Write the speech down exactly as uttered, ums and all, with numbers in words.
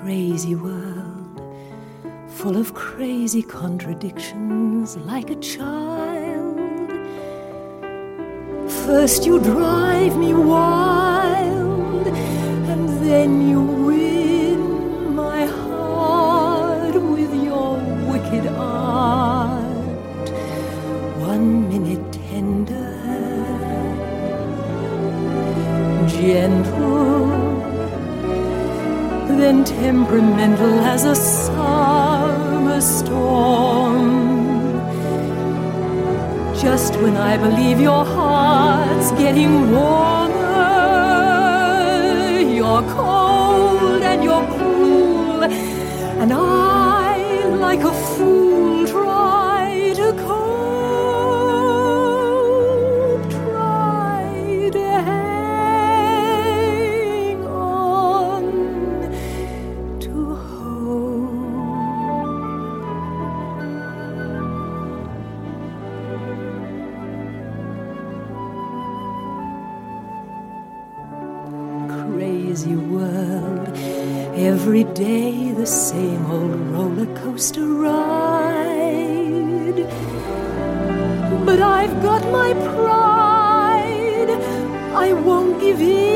crazy world, full of crazy contradictions, like a child. First you drive me wild, and then you win my heart with your wicked art. One minute tender, gentle, then temperamental as a summer storm. Just when I believe your heart's getting warmer, you're cold and you're cruel, and I, like a fool, try to cope, try to hang on to hope. Crazy world, every day the same old roller coaster ride. But I've got my pride, I won't give in.